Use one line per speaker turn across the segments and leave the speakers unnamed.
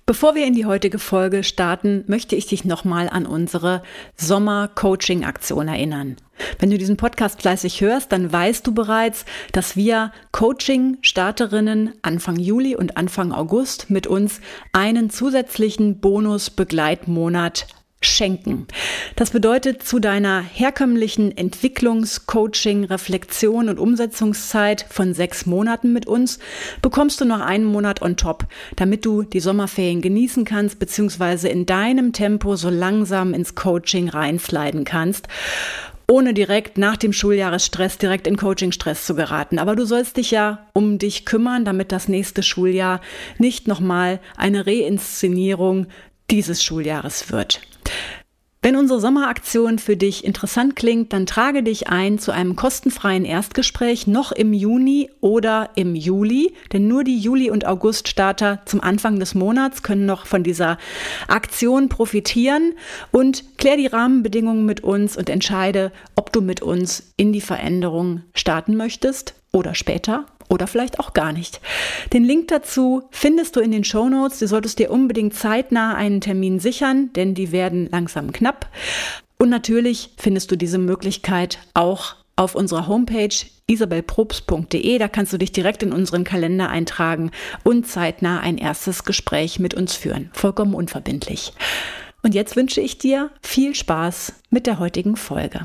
Bevor wir in die heutige Folge starten, möchte ich dich nochmal an unsere Sommer-Coaching-Aktion erinnern. Wenn du diesen Podcast fleißig hörst, dann weißt du bereits, dass wir Coaching-Starterinnen Anfang Juli und Anfang August mit uns einen zusätzlichen Bonus-Begleitmonat schenken. Das bedeutet, zu deiner herkömmlichen Entwicklungs-, Coaching-, Reflexion- und Umsetzungszeit von 6 Monaten mit uns bekommst du noch einen Monat on top, damit du die Sommerferien genießen kannst, beziehungsweise in deinem Tempo so langsam ins Coaching reinsliden kannst, ohne direkt nach dem Schuljahresstress direkt in Coaching-Stress zu geraten. Aber du sollst dich ja um dich kümmern, damit das nächste Schuljahr nicht nochmal eine Reinszenierung dieses Schuljahres wird. Wenn unsere Sommeraktion für dich interessant klingt, dann trage dich ein zu einem kostenfreien Erstgespräch noch im Juni oder im Juli, denn nur die Juli- und August-Starter zum Anfang des Monats können noch von dieser Aktion profitieren, und klär die Rahmenbedingungen mit uns und entscheide, ob du mit uns in die Veränderung starten möchtest oder später. Oder vielleicht auch gar nicht. Den Link dazu findest du in den Shownotes. Du solltest dir unbedingt zeitnah einen Termin sichern, denn die werden langsam knapp. Und natürlich findest du diese Möglichkeit auch auf unserer Homepage isabelprobst.de. Da kannst du dich direkt in unseren Kalender eintragen und zeitnah ein erstes Gespräch mit uns führen. Vollkommen unverbindlich. Und jetzt wünsche ich dir viel Spaß mit der heutigen Folge.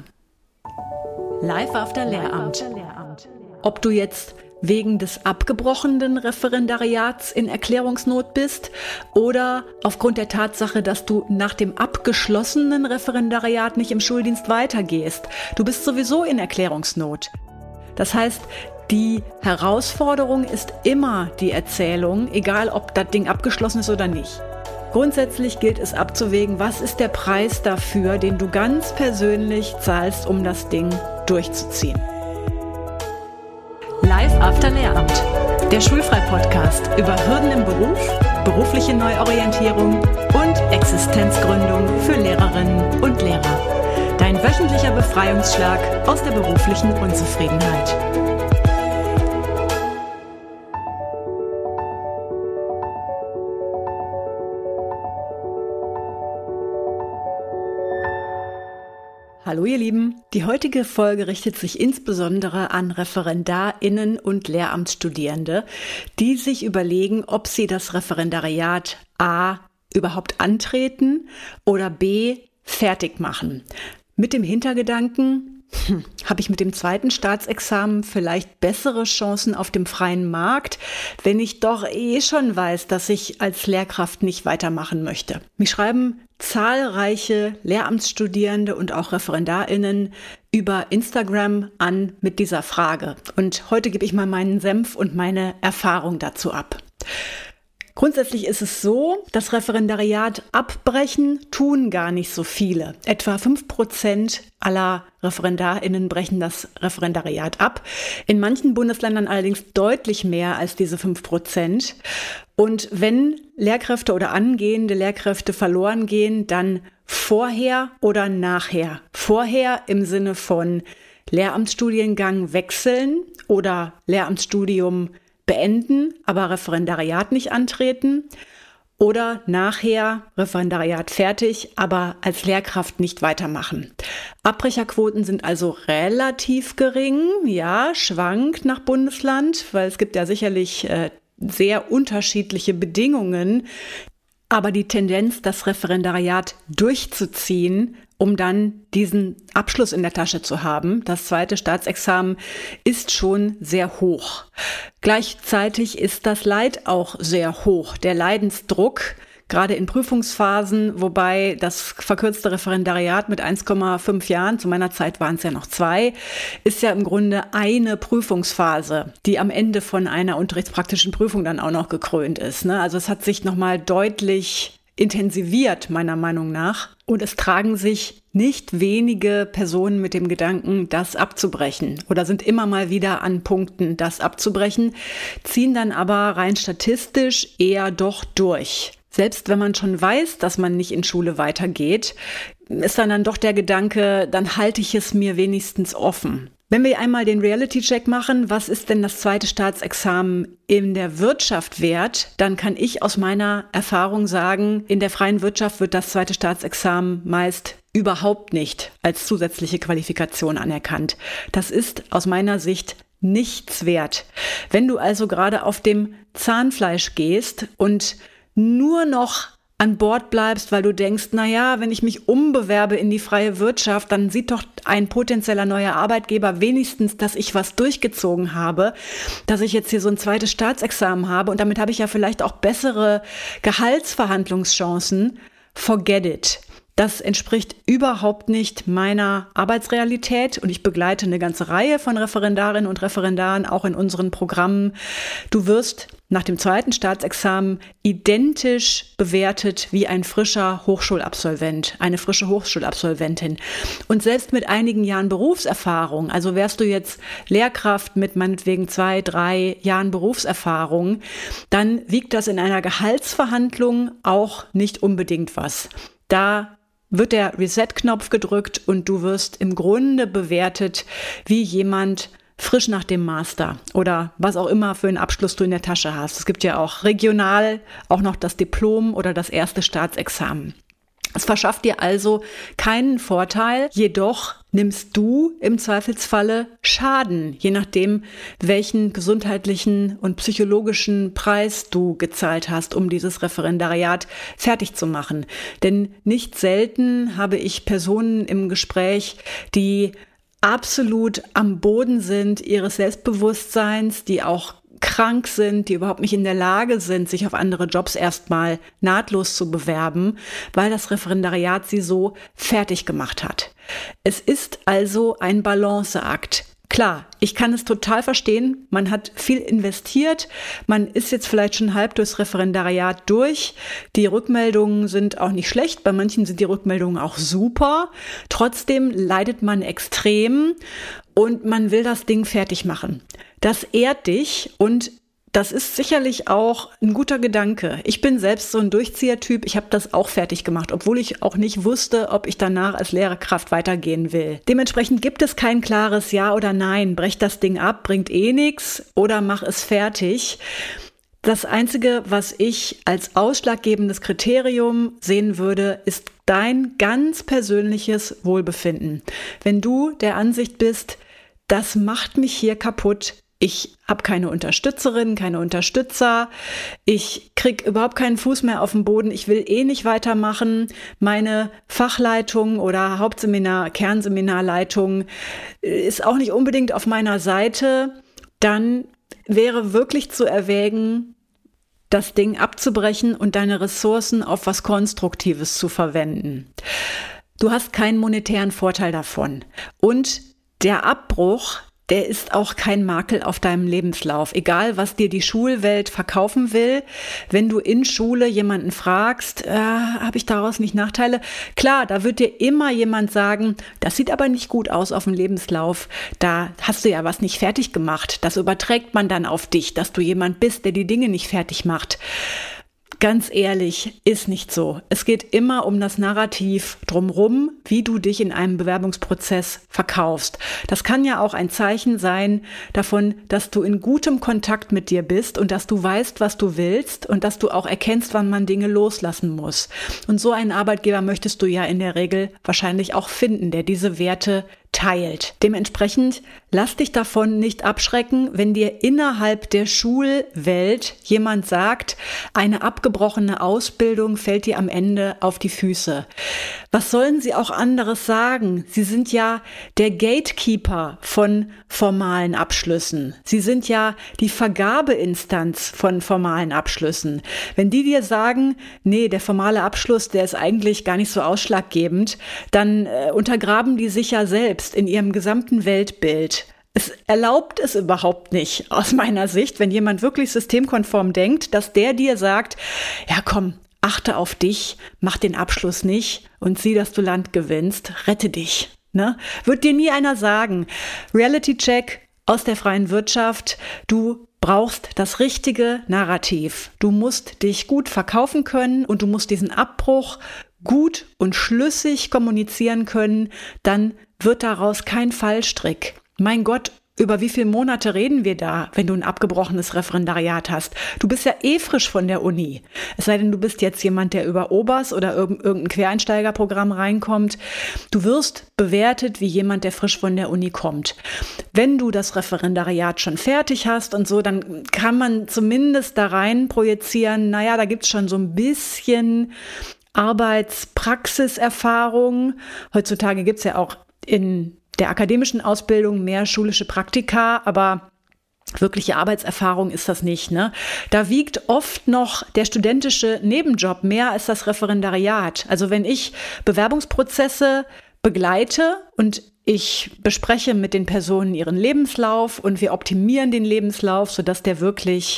Live after Lehramt. Ob du jetzt wegen des abgebrochenen Referendariats in Erklärungsnot bist oder aufgrund der Tatsache, dass du nach dem abgeschlossenen Referendariat nicht im Schuldienst weitergehst. Du bist sowieso in Erklärungsnot. Das heißt, die Herausforderung ist immer die Erzählung, egal ob das Ding abgeschlossen ist oder nicht. Grundsätzlich gilt es abzuwägen, was ist der Preis dafür, den du ganz persönlich zahlst, um das Ding durchzuziehen. Live after Lehramt, der Schulfrei-Podcast über Hürden im Beruf, berufliche Neuorientierung und Existenzgründung für Lehrerinnen und Lehrer. Dein wöchentlicher Befreiungsschlag aus der beruflichen Unzufriedenheit. Hallo ihr Lieben, die heutige Folge richtet sich insbesondere an ReferendarInnen und Lehramtsstudierende, die sich überlegen, ob sie das Referendariat A überhaupt antreten oder B fertig machen. Mit dem Hintergedanken, habe ich mit dem zweiten Staatsexamen vielleicht bessere Chancen auf dem freien Markt, wenn ich doch schon weiß, dass ich als Lehrkraft nicht weitermachen möchte. Mich schreiben zahlreiche Lehramtsstudierende und auch ReferendarInnen über Instagram an mit dieser Frage. Und heute gebe ich mal meinen Senf und meine Erfahrung dazu ab. Grundsätzlich ist es so, das Referendariat abbrechen tun gar nicht so viele. Etwa 5% aller ReferendarInnen brechen das Referendariat ab. In manchen Bundesländern allerdings deutlich mehr als diese 5%. Und wenn Lehrkräfte oder angehende Lehrkräfte verloren gehen, dann vorher oder nachher. Vorher im Sinne von Lehramtsstudiengang wechseln oder Lehramtsstudium beenden, aber Referendariat nicht antreten, oder nachher Referendariat fertig, aber als Lehrkraft nicht weitermachen. Abbrecherquoten sind also relativ gering, ja, schwankt nach Bundesland, weil es gibt ja sicherlich sehr unterschiedliche Bedingungen, aber die Tendenz, das Referendariat durchzuziehen, um dann diesen Abschluss in der Tasche zu haben, das zweite Staatsexamen, ist schon sehr hoch. Gleichzeitig ist das Leid auch sehr hoch, der Leidensdruck, gerade in Prüfungsphasen, wobei das verkürzte Referendariat mit 1,5 Jahren, zu meiner Zeit waren es ja noch 2, ist ja im Grunde eine Prüfungsphase, die am Ende von einer unterrichtspraktischen Prüfung dann auch noch gekrönt ist, ne? Also es hat sich nochmal deutlich intensiviert, meiner Meinung nach. Und es tragen sich nicht wenige Personen mit dem Gedanken, das abzubrechen oder sind immer mal wieder an Punkten, das abzubrechen, ziehen dann aber rein statistisch eher doch durch. Selbst wenn man schon weiß, dass man nicht in Schule weitergeht, ist dann doch der Gedanke, dann halte ich es mir wenigstens offen. Wenn wir einmal den Reality-Check machen, was ist denn das zweite Staatsexamen in der Wirtschaft wert, dann kann ich aus meiner Erfahrung sagen, in der freien Wirtschaft wird das zweite Staatsexamen meist überhaupt nicht als zusätzliche Qualifikation anerkannt. Das ist aus meiner Sicht nichts wert. Wenn du also gerade auf dem Zahnfleisch gehst und nur noch an Bord bleibst, weil du denkst, wenn ich mich umbewerbe in die freie Wirtschaft, dann sieht doch ein potenzieller neuer Arbeitgeber wenigstens, dass ich was durchgezogen habe, dass ich jetzt hier so ein zweites Staatsexamen habe und damit habe ich ja vielleicht auch bessere Gehaltsverhandlungschancen. Forget it. Das entspricht überhaupt nicht meiner Arbeitsrealität und ich begleite eine ganze Reihe von Referendarinnen und Referendaren auch in unseren Programmen. Du wirst nach dem zweiten Staatsexamen identisch bewertet wie ein frischer Hochschulabsolvent, eine frische Hochschulabsolventin. Und selbst mit einigen Jahren Berufserfahrung, also wärst du jetzt Lehrkraft mit meinetwegen 2, 3 Jahren Berufserfahrung, dann wiegt das in einer Gehaltsverhandlung auch nicht unbedingt was. Da wird der Reset-Knopf gedrückt und du wirst im Grunde bewertet wie jemand frisch nach dem Master oder was auch immer für einen Abschluss du in der Tasche hast. Es gibt ja auch regional auch noch das Diplom oder das erste Staatsexamen. Es verschafft dir also keinen Vorteil, jedoch nimmst du im Zweifelsfalle Schaden, je nachdem, welchen gesundheitlichen und psychologischen Preis du gezahlt hast, um dieses Referendariat fertig zu machen. Denn nicht selten habe ich Personen im Gespräch, die absolut am Boden sind ihres Selbstbewusstseins, die auch krank sind, die überhaupt nicht in der Lage sind, sich auf andere Jobs erstmal nahtlos zu bewerben, weil das Referendariat sie so fertig gemacht hat. Es ist also ein Balanceakt. Klar, ich kann es total verstehen. Man hat viel investiert. Man ist jetzt vielleicht schon halb durchs Referendariat durch. Die Rückmeldungen sind auch nicht schlecht. Bei manchen sind die Rückmeldungen auch super. Trotzdem leidet man extrem und man will das Ding fertig machen. Das ehrt dich und das ist sicherlich auch ein guter Gedanke. Ich bin selbst so ein Durchziehertyp. Ich habe das auch fertig gemacht, obwohl ich auch nicht wusste, ob ich danach als Lehrkraft weitergehen will. Dementsprechend gibt es kein klares Ja oder Nein. Brech das Ding ab, bringt eh nichts oder mach es fertig. Das Einzige, was ich als ausschlaggebendes Kriterium sehen würde, ist dein ganz persönliches Wohlbefinden. Wenn du der Ansicht bist, das macht mich hier kaputt, ich habe keine Unterstützerin, keine Unterstützer, ich krieg überhaupt keinen Fuß mehr auf den Boden, ich will eh nicht weitermachen, meine Fachleitung oder Hauptseminar, Kernseminarleitung ist auch nicht unbedingt auf meiner Seite, dann wäre wirklich zu erwägen, das Ding abzubrechen und deine Ressourcen auf was Konstruktives zu verwenden. Du hast keinen monetären Vorteil davon und der Abbruch, der ist auch kein Makel auf deinem Lebenslauf. Egal, was dir die Schulwelt verkaufen will, wenn du in Schule jemanden fragst, habe ich daraus nicht Nachteile? Klar, da wird dir immer jemand sagen, das sieht aber nicht gut aus auf dem Lebenslauf. Da hast du ja was nicht fertig gemacht. Das überträgt man dann auf dich, dass du jemand bist, der die Dinge nicht fertig macht. Ganz ehrlich, ist nicht so. Es geht immer um das Narrativ drumherum, wie du dich in einem Bewerbungsprozess verkaufst. Das kann ja auch ein Zeichen sein davon, dass du in gutem Kontakt mit dir bist und dass du weißt, was du willst und dass du auch erkennst, wann man Dinge loslassen muss. Und so einen Arbeitgeber möchtest du ja in der Regel wahrscheinlich auch finden, der diese Werte teilt. Dementsprechend lass dich davon nicht abschrecken, wenn dir innerhalb der Schulwelt jemand sagt, eine abgebrochene Ausbildung fällt dir am Ende auf die Füße. Was sollen sie auch anderes sagen? Sie sind ja der Gatekeeper von formalen Abschlüssen. Sie sind ja die Vergabeinstanz von formalen Abschlüssen. Wenn die dir sagen, nee, der formale Abschluss, der ist eigentlich gar nicht so ausschlaggebend, dann untergraben die sich ja selbst in ihrem gesamten Weltbild. Es erlaubt es überhaupt nicht, aus meiner Sicht, wenn jemand wirklich systemkonform denkt, dass der dir sagt, ja komm, achte auf dich, mach den Abschluss nicht und sieh, dass du Land gewinnst, rette dich. Ne? Wird dir nie einer sagen. Reality-Check aus der freien Wirtschaft, du brauchst das richtige Narrativ. Du musst dich gut verkaufen können und du musst diesen Abbruch gut und schlüssig kommunizieren können, dann wird daraus kein Fallstrick. Mein Gott, über wie viele Monate reden wir da, wenn du ein abgebrochenes Referendariat hast? Du bist ja frisch von der Uni. Es sei denn, du bist jetzt jemand, der über Obers oder irgendein Quereinsteigerprogramm reinkommt. Du wirst bewertet wie jemand, der frisch von der Uni kommt. Wenn du das Referendariat schon fertig hast und so, dann kann man zumindest da rein projizieren, naja, da gibt's schon so ein bisschen Arbeitspraxiserfahrung. Heutzutage gibt's ja auch in der akademischen Ausbildung mehr schulische Praktika, aber wirkliche Arbeitserfahrung ist das nicht, ne? Da wiegt oft noch der studentische Nebenjob mehr als das Referendariat. Also wenn ich Bewerbungsprozesse begleite und ich bespreche mit den Personen ihren Lebenslauf und wir optimieren den Lebenslauf, sodass der wirklich,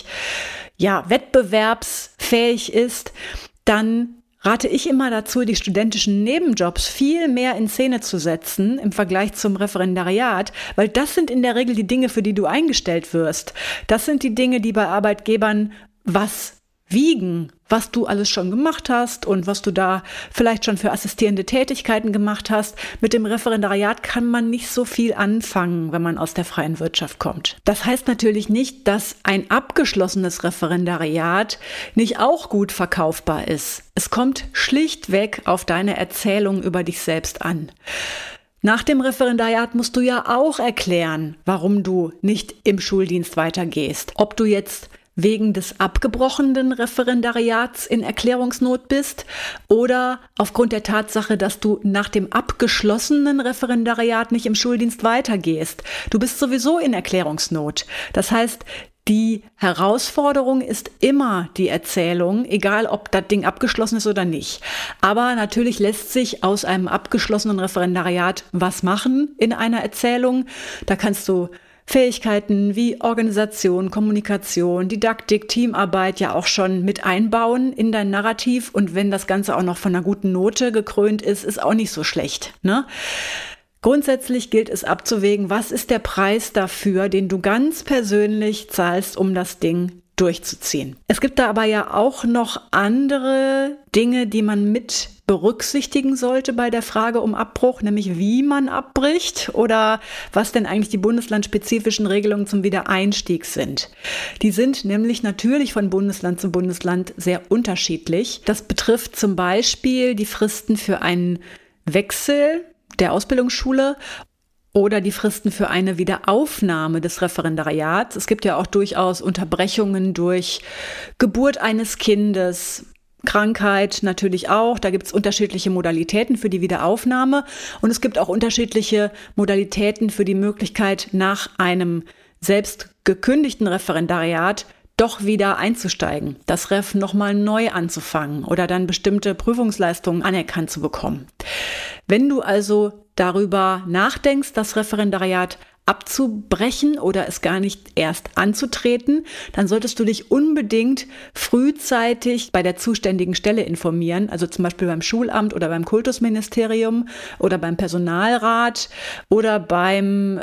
wettbewerbsfähig ist, dann rate ich immer dazu, die studentischen Nebenjobs viel mehr in Szene zu setzen im Vergleich zum Referendariat, weil das sind in der Regel die Dinge, für die du eingestellt wirst. Das sind die Dinge, die bei Arbeitgebern was wiegen, was du alles schon gemacht hast und was du da vielleicht schon für assistierende Tätigkeiten gemacht hast. Mit dem Referendariat kann man nicht so viel anfangen, wenn man aus der freien Wirtschaft kommt. Das heißt natürlich nicht, dass ein abgeschlossenes Referendariat nicht auch gut verkaufbar ist. Es kommt schlichtweg auf deine Erzählung über dich selbst an. Nach dem Referendariat musst du ja auch erklären, warum du nicht im Schuldienst weitergehst. Ob du jetzt wegen des abgebrochenen Referendariats in Erklärungsnot bist oder aufgrund der Tatsache, dass du nach dem abgeschlossenen Referendariat nicht im Schuldienst weitergehst. Du bist sowieso in Erklärungsnot. Das heißt, die Herausforderung ist immer die Erzählung, egal ob das Ding abgeschlossen ist oder nicht. Aber natürlich lässt sich aus einem abgeschlossenen Referendariat was machen in einer Erzählung. Da kannst du Fähigkeiten wie Organisation, Kommunikation, Didaktik, Teamarbeit ja auch schon mit einbauen in dein Narrativ. Und wenn das Ganze auch noch von einer guten Note gekrönt ist, ist auch nicht so schlecht, ne? Grundsätzlich gilt es abzuwägen, was ist der Preis dafür, den du ganz persönlich zahlst, um das Ding durchzuziehen. Es gibt da aber ja auch noch andere Dinge, die man mit berücksichtigen sollte bei der Frage um Abbruch, nämlich wie man abbricht oder was denn eigentlich die bundeslandspezifischen Regelungen zum Wiedereinstieg sind. Die sind nämlich natürlich von Bundesland zu Bundesland sehr unterschiedlich. Das betrifft zum Beispiel die Fristen für einen Wechsel der Ausbildungsschule oder die Fristen für eine Wiederaufnahme des Referendariats. Es gibt ja auch durchaus Unterbrechungen durch Geburt eines Kindes, Krankheit natürlich auch. Da gibt es unterschiedliche Modalitäten für die Wiederaufnahme und es gibt auch unterschiedliche Modalitäten für die Möglichkeit, nach einem selbst gekündigten Referendariat doch wieder einzusteigen, das Ref nochmal neu anzufangen oder dann bestimmte Prüfungsleistungen anerkannt zu bekommen. Wenn du also darüber nachdenkst, das Referendariat abzubrechen oder es gar nicht erst anzutreten, dann solltest du dich unbedingt frühzeitig bei der zuständigen Stelle informieren, also zum Beispiel beim Schulamt oder beim Kultusministerium oder beim Personalrat oder beim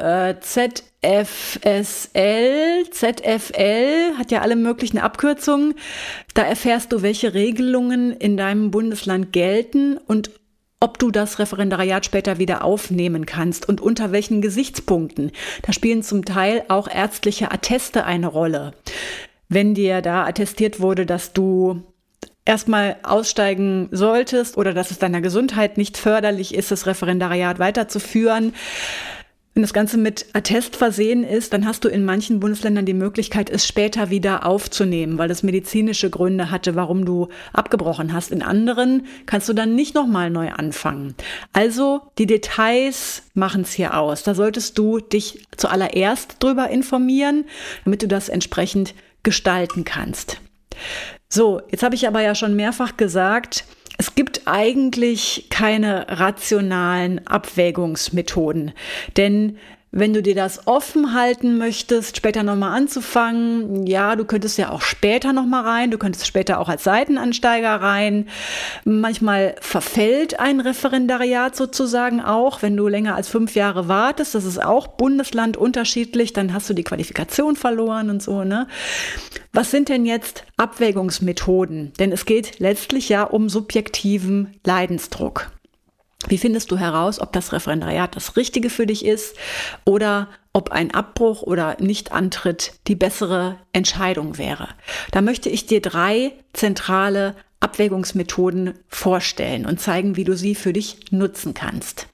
ZFL hat ja alle möglichen Abkürzungen. Da erfährst du, welche Regelungen in deinem Bundesland gelten und ob du das Referendariat später wieder aufnehmen kannst und unter welchen Gesichtspunkten. Da spielen zum Teil auch ärztliche Atteste eine Rolle. Wenn dir da attestiert wurde, dass du erstmal aussteigen solltest oder dass es deiner Gesundheit nicht förderlich ist, das Referendariat weiterzuführen, wenn das Ganze mit Attest versehen ist, dann hast du in manchen Bundesländern die Möglichkeit, es später wieder aufzunehmen, weil es medizinische Gründe hatte, warum du abgebrochen hast. In anderen kannst du dann nicht nochmal neu anfangen. Also die Details machen es hier aus. Da solltest du dich zuallererst drüber informieren, damit du das entsprechend gestalten kannst. So, jetzt habe ich aber ja schon mehrfach gesagt, es gibt eigentlich keine rationalen Abwägungsmethoden, denn wenn du dir das offen halten möchtest, später nochmal anzufangen, ja, du könntest ja auch später nochmal rein, du könntest später auch als Seitenansteiger rein. Manchmal verfällt ein Referendariat sozusagen auch, wenn du länger als 5 Jahre wartest, das ist auch Bundesland unterschiedlich, dann hast du die Qualifikation verloren und so, ne? Was sind denn jetzt Abwägungsmethoden? Denn es geht letztlich ja um subjektiven Leidensdruck. Wie findest du heraus, ob das Referendariat das Richtige für dich ist oder ob ein Abbruch oder Nichtantritt die bessere Entscheidung wäre? Da möchte ich dir 3 zentrale Abwägungsmethoden vorstellen und zeigen, wie du sie für dich nutzen kannst.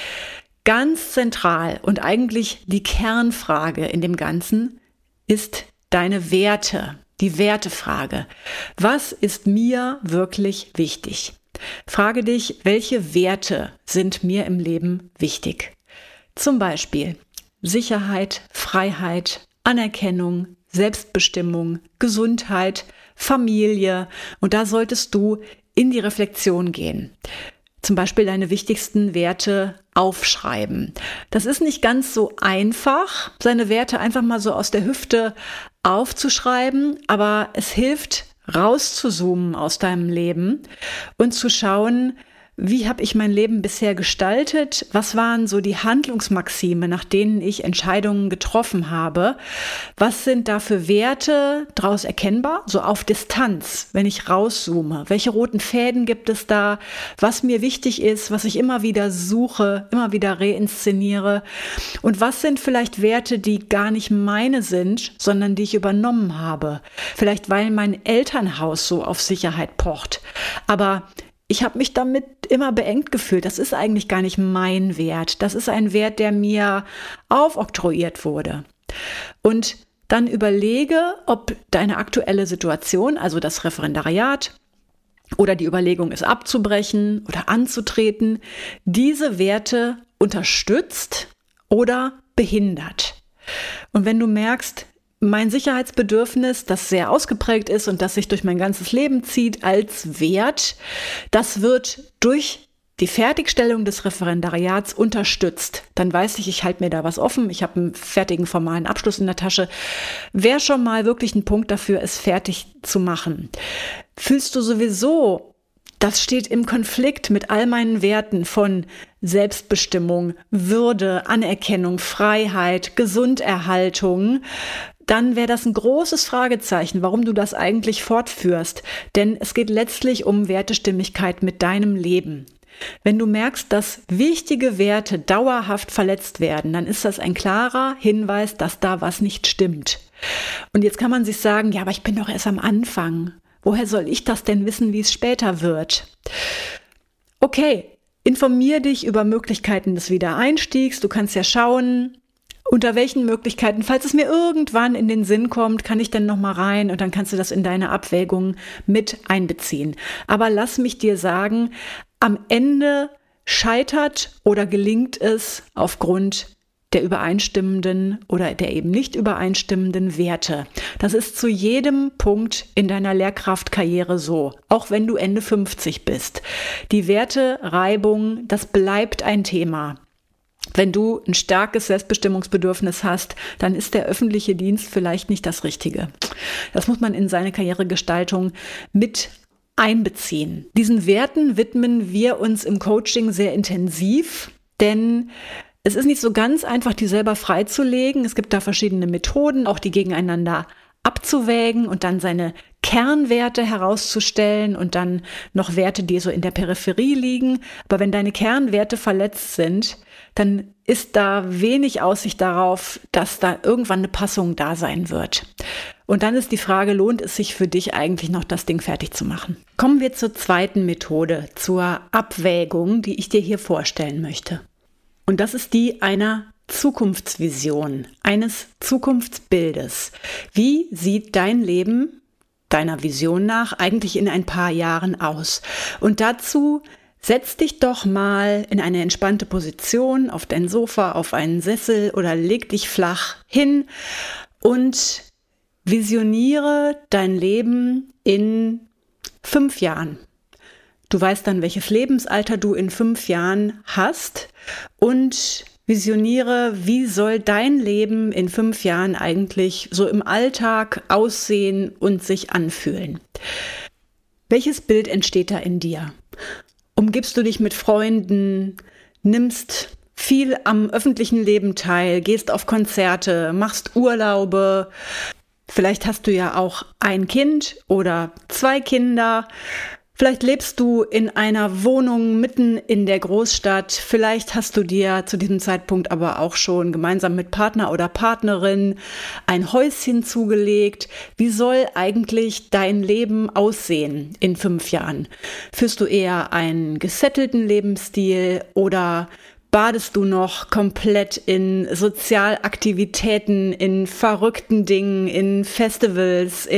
Ganz zentral und eigentlich die Kernfrage in dem Ganzen ist deine Werte, die Wertefrage. Was ist mir wirklich wichtig? Frage dich, welche Werte sind mir im Leben wichtig? Zum Beispiel Sicherheit, Freiheit, Anerkennung, Selbstbestimmung, Gesundheit, Familie. Und da solltest du in die Reflexion gehen. Zum Beispiel deine wichtigsten Werte aufschreiben. Das ist nicht ganz so einfach, seine Werte einfach mal so aus der Hüfte aufzuschreiben, aber es hilft, rauszuzoomen aus deinem Leben und zu schauen, wie habe ich mein Leben bisher gestaltet? Was waren so die Handlungsmaxime, nach denen ich Entscheidungen getroffen habe? Was sind da für Werte daraus erkennbar? So auf Distanz, wenn ich rauszoome. Welche roten Fäden gibt es da? Was mir wichtig ist, was ich immer wieder suche, immer wieder reinszeniere? Und was sind vielleicht Werte, die gar nicht meine sind, sondern die ich übernommen habe? Vielleicht, weil mein Elternhaus so auf Sicherheit pocht. Aber ich habe mich damit immer beengt gefühlt. Das ist eigentlich gar nicht mein Wert. Das ist ein Wert, der mir aufoktroyiert wurde. Und dann überlege, ob deine aktuelle Situation, also das Referendariat oder die Überlegung, es abzubrechen oder anzutreten, diese Werte unterstützt oder behindert. Und wenn du merkst, mein Sicherheitsbedürfnis, das sehr ausgeprägt ist und das sich durch mein ganzes Leben zieht als Wert, das wird durch die Fertigstellung des Referendariats unterstützt. Dann weiß ich halte mir da was offen, ich habe einen fertigen formalen Abschluss in der Tasche. Wäre schon mal wirklich ein Punkt dafür, es fertig zu machen. Fühlst du sowieso, das steht im Konflikt mit all meinen Werten von Selbstbestimmung, Würde, Anerkennung, Freiheit, Gesunderhaltung, dann wäre das ein großes Fragezeichen, warum du das eigentlich fortführst. Denn es geht letztlich um Wertestimmigkeit mit deinem Leben. Wenn du merkst, dass wichtige Werte dauerhaft verletzt werden, dann ist das ein klarer Hinweis, dass da was nicht stimmt. Und jetzt kann man sich sagen, ja, aber ich bin doch erst am Anfang. Woher soll ich das denn wissen, wie es später wird? Okay, informier dich über Möglichkeiten des Wiedereinstiegs. Du kannst ja schauen, unter welchen Möglichkeiten, falls es mir irgendwann in den Sinn kommt, kann ich dann noch mal rein und dann kannst du das in deine Abwägung mit einbeziehen. Aber lass mich dir sagen, am Ende scheitert oder gelingt es aufgrund der übereinstimmenden oder der eben nicht übereinstimmenden Werte. Das ist zu jedem Punkt in deiner Lehrkraftkarriere so, auch wenn du Ende 50 bist. Die Wertereibung, das bleibt ein Thema. Wenn du ein starkes Selbstbestimmungsbedürfnis hast, dann ist der öffentliche Dienst vielleicht nicht das Richtige. Das muss man in seine Karrieregestaltung mit einbeziehen. Diesen Werten widmen wir uns im Coaching sehr intensiv, denn es ist nicht so ganz einfach, die selber freizulegen. Es gibt da verschiedene Methoden, auch die gegeneinander abzuwägen und dann seine Kernwerte herauszustellen und dann noch Werte, die so in der Peripherie liegen. Aber wenn deine Kernwerte verletzt sind, dann ist da wenig Aussicht darauf, dass da irgendwann eine Passung da sein wird. Und dann ist die Frage, lohnt es sich für dich eigentlich noch, das Ding fertig zu machen? Kommen wir zur zweiten Methode, zur Abwägung, die ich dir hier vorstellen möchte. Und das ist die einer Zukunftsvision, eines Zukunftsbildes. Wie sieht dein Leben deiner Vision nach eigentlich in ein paar Jahren aus? Und dazu setz dich doch mal in eine entspannte Position auf dein Sofa, auf einen Sessel oder leg dich flach hin und visioniere dein Leben in 5 Jahren. Du weißt dann, welches Lebensalter du in 5 Jahren hast und visioniere, wie soll dein Leben in 5 Jahren eigentlich so im Alltag aussehen und sich anfühlen. Welches Bild entsteht da in dir? Umgibst du dich mit Freunden, nimmst viel am öffentlichen Leben teil, gehst auf Konzerte, machst Urlaube. Vielleicht hast du ja auch ein Kind oder 2 Kinder. Vielleicht lebst du in einer Wohnung mitten in der Großstadt. Vielleicht hast du dir zu diesem Zeitpunkt aber auch schon gemeinsam mit Partner oder Partnerin ein Häuschen zugelegt. Wie soll eigentlich dein Leben aussehen in 5 Jahren? Führst du eher einen gesettelten Lebensstil oder badest du noch komplett in Sozialaktivitäten, in verrückten Dingen, in Festivals,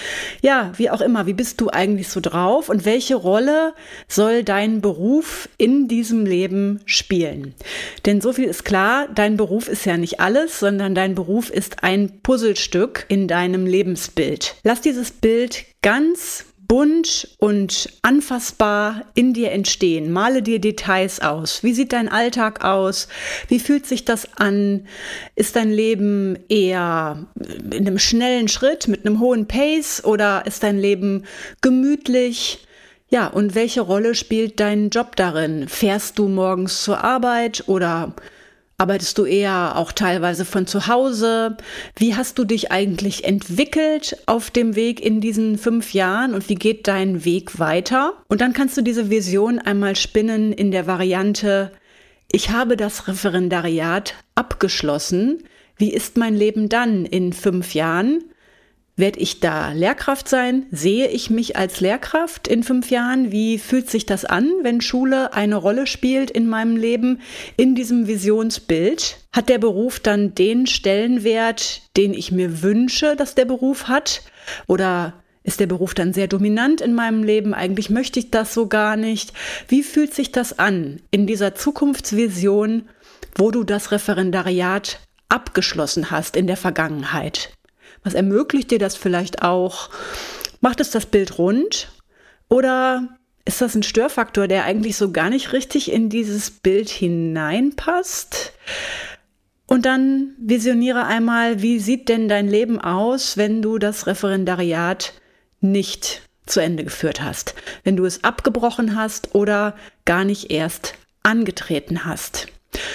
wie auch immer. Wie bist du eigentlich so drauf und welche Rolle soll dein Beruf in diesem Leben spielen? Denn so viel ist klar, dein Beruf ist ja nicht alles, sondern dein Beruf ist ein Puzzlestück in deinem Lebensbild. Lass dieses Bild ganz bunt und anfassbar in dir entstehen. Male dir Details aus. Wie sieht dein Alltag aus? Wie fühlt sich das an? Ist dein Leben eher in einem schnellen Schritt mit einem hohen Pace oder ist dein Leben gemütlich? Ja, und welche Rolle spielt dein Job darin? Fährst du morgens zur Arbeit oder arbeitest du eher auch teilweise von zu Hause? Wie hast du dich eigentlich entwickelt auf dem Weg in diesen 5 Jahren und wie geht dein Weg weiter? Und dann kannst du diese Vision einmal spinnen in der Variante, ich habe das Referendariat abgeschlossen. Wie ist mein Leben dann in 5 Jahren? Werde ich da Lehrkraft sein? Sehe ich mich als Lehrkraft in 5 Jahren? Wie fühlt sich das an, wenn Schule eine Rolle spielt in meinem Leben, in diesem Visionsbild? Hat der Beruf dann den Stellenwert, den ich mir wünsche, dass der Beruf hat? Oder ist der Beruf dann sehr dominant in meinem Leben? Eigentlich möchte ich das so gar nicht. Wie fühlt sich das an in dieser Zukunftsvision, wo du das Referendariat abgeschlossen hast in der Vergangenheit? Was ermöglicht dir das vielleicht auch? Macht es das Bild rund? Oder ist das ein Störfaktor, der eigentlich so gar nicht richtig in dieses Bild hineinpasst? Und dann visioniere einmal, wie sieht denn dein Leben aus, wenn du das Referendariat nicht zu Ende geführt hast? Wenn du es abgebrochen hast oder gar nicht erst angetreten hast?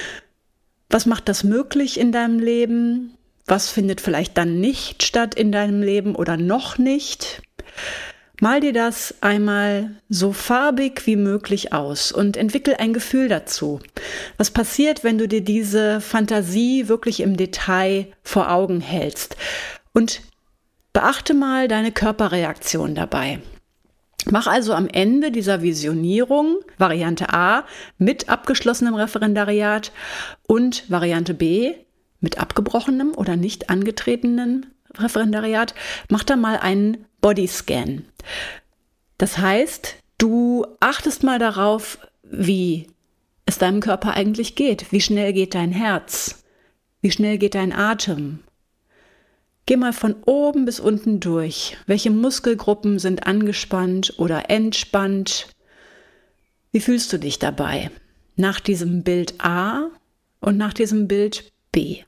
Was macht das möglich in deinem Leben? Was findet vielleicht dann nicht statt in deinem Leben oder noch nicht? Mal dir das einmal so farbig wie möglich aus und entwickel ein Gefühl dazu. Was passiert, wenn du dir diese Fantasie wirklich im Detail vor Augen hältst? Und beachte mal deine Körperreaktion dabei. Mach also am Ende dieser Visionierung Variante A mit abgeschlossenem Referendariat und Variante B mit abgebrochenem oder nicht angetretenem Referendariat, mach da mal einen Bodyscan. Das heißt, du achtest mal darauf, wie es deinem Körper eigentlich geht. Wie schnell geht dein Herz? Wie schnell geht dein Atem? Geh mal von oben bis unten durch. Welche Muskelgruppen sind angespannt oder entspannt? Wie fühlst du dich dabei? Nach diesem Bild A und nach diesem Bild B.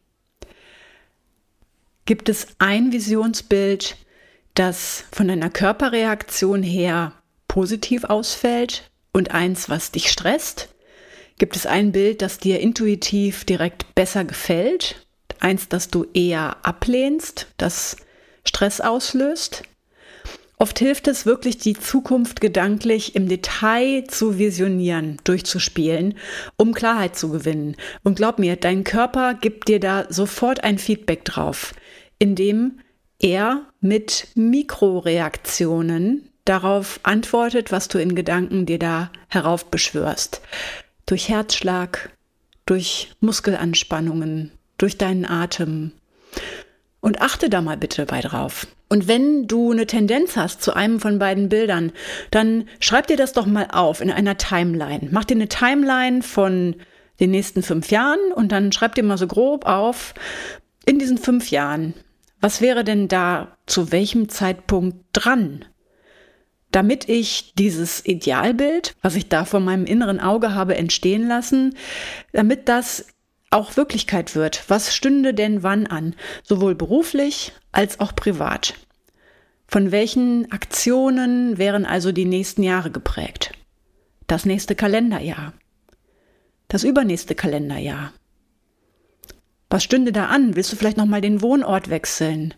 Gibt es ein Visionsbild, das von deiner Körperreaktion her positiv ausfällt und eins, was dich stresst? Gibt es ein Bild, das dir intuitiv direkt besser gefällt? Eins, das du eher ablehnst, das Stress auslöst? Oft hilft es wirklich, die Zukunft gedanklich im Detail zu visionieren, durchzuspielen, um Klarheit zu gewinnen. Und glaub mir, dein Körper gibt dir da sofort ein Feedback drauf, indem er mit Mikroreaktionen darauf antwortet, was du in Gedanken dir da heraufbeschwörst. Durch Herzschlag, durch Muskelanspannungen, durch deinen Atem. Und achte da mal bitte bei drauf. Und wenn du eine Tendenz hast zu einem von beiden Bildern, dann schreib dir das doch mal auf in einer Timeline. Mach dir eine Timeline von den nächsten 5 Jahren und dann schreib dir mal so grob auf, in diesen 5 Jahren, was wäre denn da zu welchem Zeitpunkt dran? Damit ich dieses Idealbild, was ich da vor meinem inneren Auge habe entstehen lassen, damit das auch Wirklichkeit wird. Was stünde denn wann an? Sowohl beruflich als auch privat. Von welchen Aktionen wären also die nächsten Jahre geprägt? Das nächste Kalenderjahr. Das übernächste Kalenderjahr. Was stünde da an? Willst du vielleicht nochmal den Wohnort wechseln?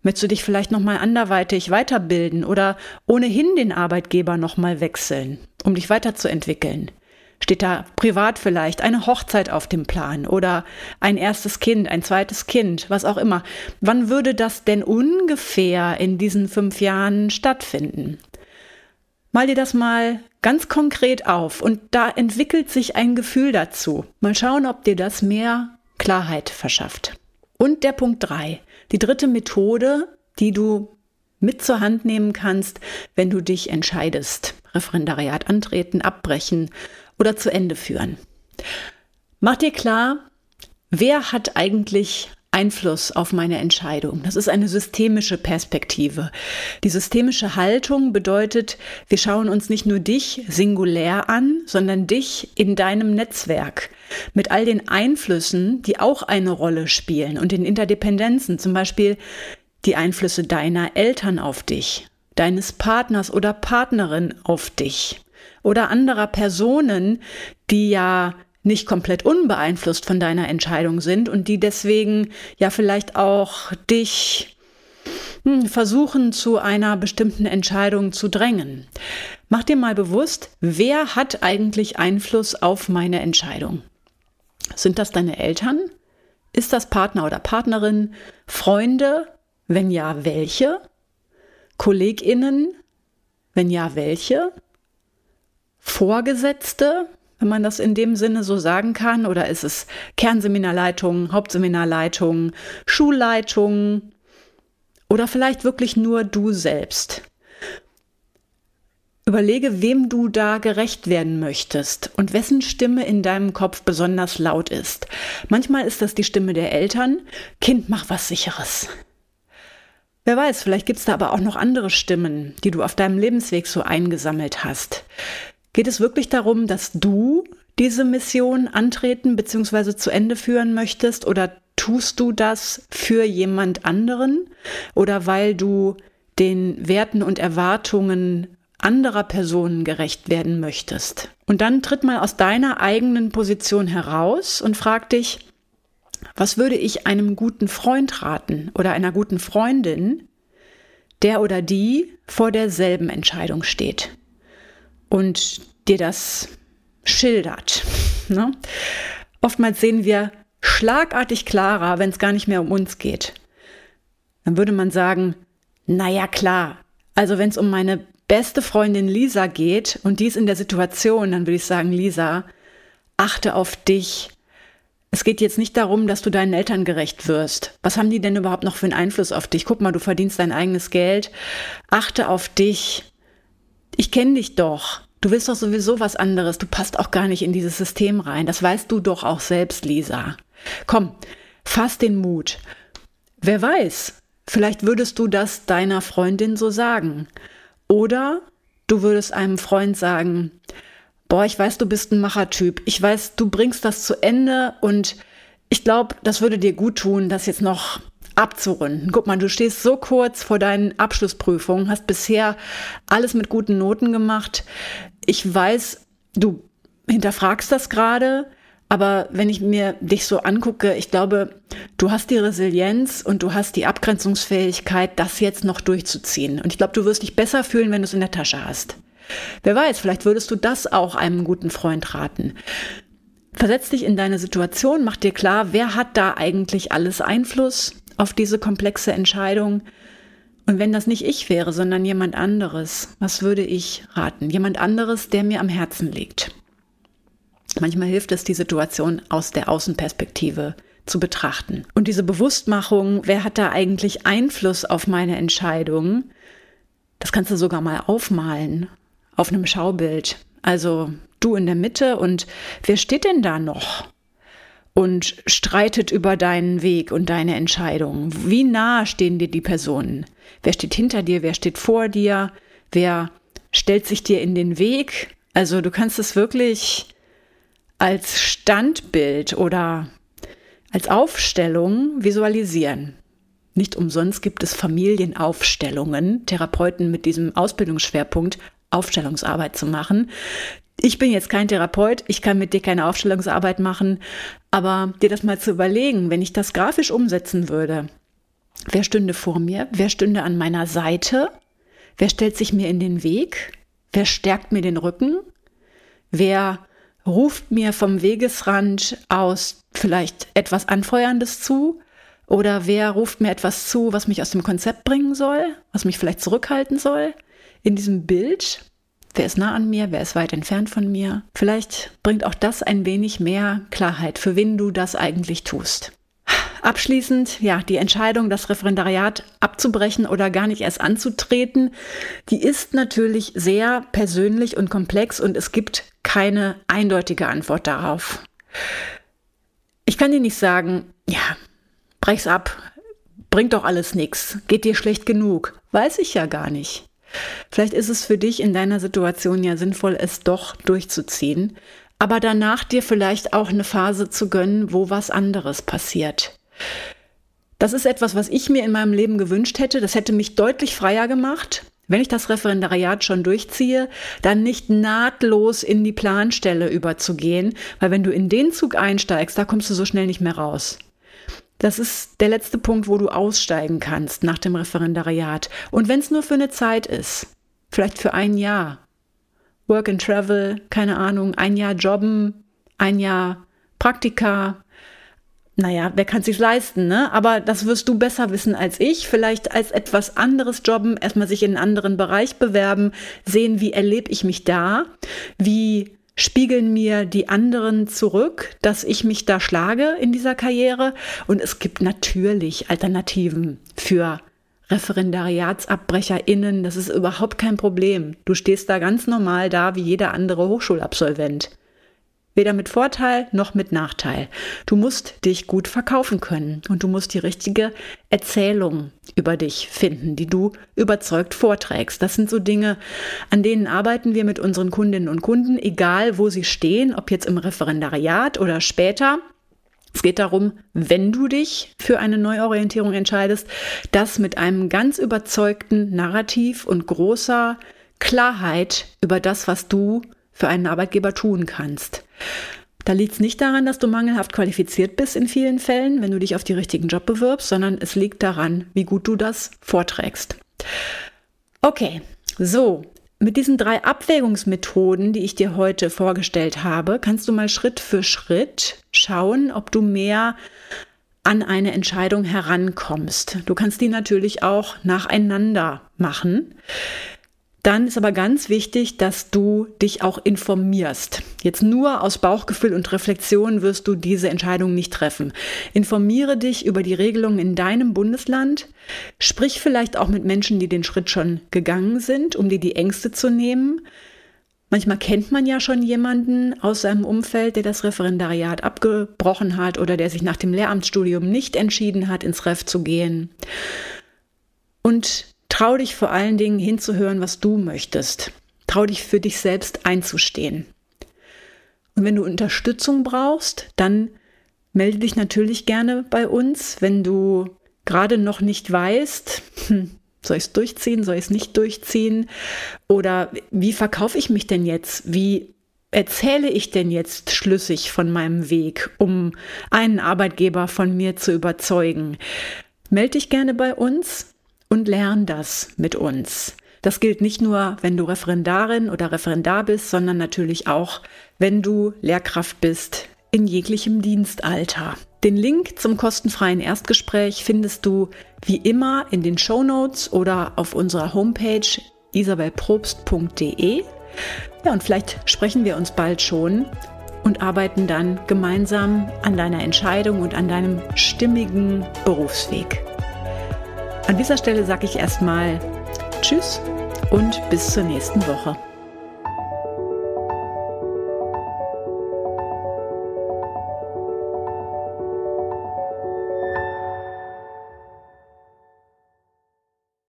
Möchtest du dich vielleicht nochmal anderweitig weiterbilden oder ohnehin den Arbeitgeber nochmal wechseln, um dich weiterzuentwickeln? Steht da privat vielleicht eine Hochzeit auf dem Plan oder ein erstes Kind, ein zweites Kind, was auch immer? Wann würde das denn ungefähr in diesen 5 Jahren stattfinden? Mal dir das mal ganz konkret auf und da entwickelt sich ein Gefühl dazu. Mal schauen, ob dir das mehr Klarheit verschafft. Und der Punkt 3, die dritte Methode, die du mit zur Hand nehmen kannst, wenn du dich entscheidest. Referendariat antreten, abbrechen oder zu Ende führen. Mach dir klar, wer hat eigentlich Einfluss auf meine Entscheidung? Das ist eine systemische Perspektive. Die systemische Haltung bedeutet, wir schauen uns nicht nur dich singulär an, sondern dich in deinem Netzwerk mit all den Einflüssen, die auch eine Rolle spielen und den Interdependenzen, zum Beispiel die Einflüsse deiner Eltern auf dich, deines Partners oder Partnerin auf dich oder anderer Personen, die ja nicht komplett unbeeinflusst von deiner Entscheidung sind und die deswegen ja vielleicht auch dich versuchen, zu einer bestimmten Entscheidung zu drängen. Mach dir mal bewusst, wer hat eigentlich Einfluss auf meine Entscheidung? Sind das deine Eltern? Ist das Partner oder Partnerin? Freunde? Wenn ja, welche? KollegInnen? Wenn ja, welche? Vorgesetzte? Wenn man das in dem Sinne so sagen kann, oder ist es Kernseminarleitung, Hauptseminarleitung, Schulleitung oder vielleicht wirklich nur du selbst? Überlege, wem du da gerecht werden möchtest und wessen Stimme in deinem Kopf besonders laut ist. Manchmal ist das die Stimme der Eltern. Kind, mach was Sicheres. Wer weiß, vielleicht gibt es da aber auch noch andere Stimmen, die du auf deinem Lebensweg so eingesammelt hast. Geht es wirklich darum, dass du diese Mission antreten bzw. zu Ende führen möchtest oder tust du das für jemand anderen oder weil du den Werten und Erwartungen anderer Personen gerecht werden möchtest? Und dann tritt mal aus deiner eigenen Position heraus und frag dich, was würde ich einem guten Freund raten oder einer guten Freundin, der oder die vor derselben Entscheidung steht und dir das schildert. Ne? Oftmals sehen wir schlagartig klarer, wenn es gar nicht mehr um uns geht. Dann würde man sagen, naja klar, also wenn es um meine beste Freundin Lisa geht und die ist in der Situation, dann würde ich sagen, Lisa, achte auf dich. Es geht jetzt nicht darum, dass du deinen Eltern gerecht wirst. Was haben die denn überhaupt noch für einen Einfluss auf dich? Guck mal, du verdienst dein eigenes Geld. Achte auf dich. Ich kenne dich doch. Du willst doch sowieso was anderes. Du passt auch gar nicht in dieses System rein. Das weißt du doch auch selbst, Lisa. Komm, fass den Mut. Wer weiß, vielleicht würdest du das deiner Freundin so sagen. Oder du würdest einem Freund sagen, boah, ich weiß, du bist ein Machertyp. Ich weiß, du bringst das zu Ende und ich glaube, das würde dir gut tun, das jetzt noch abzurunden. Guck mal, du stehst so kurz vor deinen Abschlussprüfungen, hast bisher alles mit guten Noten gemacht. Ich weiß, du hinterfragst das gerade, aber wenn ich mir dich so angucke, ich glaube, du hast die Resilienz und du hast die Abgrenzungsfähigkeit, das jetzt noch durchzuziehen. Und ich glaube, du wirst dich besser fühlen, wenn du es in der Tasche hast. Wer weiß, vielleicht würdest du das auch einem guten Freund raten. Versetz dich in deine Situation, mach dir klar, wer hat da eigentlich alles Einfluss auf diese komplexe Entscheidung. Und wenn das nicht ich wäre, sondern jemand anderes, was würde ich raten? Jemand anderes, der mir am Herzen liegt. Manchmal hilft es, die Situation aus der Außenperspektive zu betrachten. Und diese Bewusstmachung, wer hat da eigentlich Einfluss auf meine Entscheidung, das kannst du sogar mal aufmalen auf einem Schaubild. Also du in der Mitte und wer steht denn da noch und streitet über deinen Weg und deine Entscheidung? Wie nah stehen dir die Personen? Wer steht hinter dir? Wer steht vor dir? Wer stellt sich dir in den Weg? Also du kannst es wirklich als Standbild oder als Aufstellung visualisieren. Nicht umsonst gibt es Familienaufstellungen, Therapeuten mit diesem Ausbildungsschwerpunkt, Aufstellungsarbeit zu machen. Ich bin jetzt kein Therapeut, ich kann mit dir keine Aufstellungsarbeit machen, aber dir das mal zu überlegen, wenn ich das grafisch umsetzen würde, Wer stünde vor mir? Wer stünde an meiner Seite? Wer stellt sich mir in den Weg? Wer stärkt mir den Rücken? Wer ruft mir vom Wegesrand aus vielleicht etwas Anfeuerndes zu? Oder wer ruft mir etwas zu, was mich aus dem Konzept bringen soll? Was mich vielleicht zurückhalten soll? In diesem Bild, wer ist nah an mir? Wer ist weit entfernt von mir? Vielleicht bringt auch das ein wenig mehr Klarheit, für wen du das eigentlich tust. Abschließend, die Entscheidung, das Referendariat abzubrechen oder gar nicht erst anzutreten, die ist natürlich sehr persönlich und komplex und es gibt keine eindeutige Antwort darauf. Ich kann dir nicht sagen, brech's ab, bringt doch alles nichts, geht dir schlecht genug, weiß ich ja gar nicht. Vielleicht ist es für dich in deiner Situation ja sinnvoll, es doch durchzuziehen, aber danach dir vielleicht auch eine Phase zu gönnen, wo was anderes passiert. Das ist etwas, was ich mir in meinem Leben gewünscht hätte. Das hätte mich deutlich freier gemacht, wenn ich das Referendariat schon durchziehe, dann nicht nahtlos in die Planstelle überzugehen, weil wenn du in den Zug einsteigst, da kommst du so schnell nicht mehr raus. Das ist der letzte Punkt, wo du aussteigen kannst nach dem Referendariat. Und wenn es nur für eine Zeit ist, vielleicht für ein Jahr, Work and Travel, keine Ahnung, ein Jahr Jobben, ein Jahr Praktika, wer kann es sich leisten, ne? Aber das wirst du besser wissen als ich. Vielleicht als etwas anderes Jobben, erstmal sich in einen anderen Bereich bewerben, sehen, wie erlebe ich mich da, wie spiegeln mir die anderen zurück, dass ich mich da schlage in dieser Karriere. Und es gibt natürlich Alternativen für ReferendariatsabbrecherInnen. Das ist überhaupt kein Problem. Du stehst da ganz normal da wie jeder andere Hochschulabsolvent. Weder mit Vorteil noch mit Nachteil. Du musst dich gut verkaufen können und du musst die richtige Erzählung über dich finden, die du überzeugt vorträgst. Das sind so Dinge, an denen arbeiten wir mit unseren Kundinnen und Kunden, egal wo sie stehen, ob jetzt im Referendariat oder später. Es geht darum, wenn du dich für eine Neuorientierung entscheidest, das mit einem ganz überzeugten Narrativ und großer Klarheit über das, was du für einen Arbeitgeber tun kannst. Da liegt es nicht daran, dass du mangelhaft qualifiziert bist in vielen Fällen, wenn du dich auf die richtigen Job bewirbst, sondern es liegt daran, wie gut du das vorträgst. Okay, so, mit diesen 3 Abwägungsmethoden, die ich dir heute vorgestellt habe, kannst du mal Schritt für Schritt schauen, ob du mehr an eine Entscheidung herankommst. Du kannst die natürlich auch nacheinander machen. Dann ist aber ganz wichtig, dass du dich auch informierst. Jetzt nur aus Bauchgefühl und Reflexion wirst du diese Entscheidung nicht treffen. Informiere dich über die Regelungen in deinem Bundesland. Sprich vielleicht auch mit Menschen, die den Schritt schon gegangen sind, um dir die Ängste zu nehmen. Manchmal kennt man ja schon jemanden aus seinem Umfeld, der das Referendariat abgebrochen hat oder der sich nach dem Lehramtsstudium nicht entschieden hat, ins Ref zu gehen. Und trau dich vor allen Dingen hinzuhören, was du möchtest. Trau dich für dich selbst einzustehen. Und wenn du Unterstützung brauchst, dann melde dich natürlich gerne bei uns. Wenn du gerade noch nicht weißt, soll ich es durchziehen, soll ich es nicht durchziehen? Oder wie verkaufe ich mich denn jetzt? Wie erzähle ich denn jetzt schlüssig von meinem Weg, um einen Arbeitgeber von mir zu überzeugen? Melde dich gerne bei uns. Und lern das mit uns. Das gilt nicht nur, wenn du Referendarin oder Referendar bist, sondern natürlich auch, wenn du Lehrkraft bist, in jeglichem Dienstalter. Den Link zum kostenfreien Erstgespräch findest du wie immer in den Shownotes oder auf unserer Homepage isabelprobst.de. Ja, und vielleicht sprechen wir uns bald schon und arbeiten dann gemeinsam an deiner Entscheidung und an deinem stimmigen Berufsweg. An dieser Stelle sage ich erstmal Tschüss und bis zur nächsten Woche.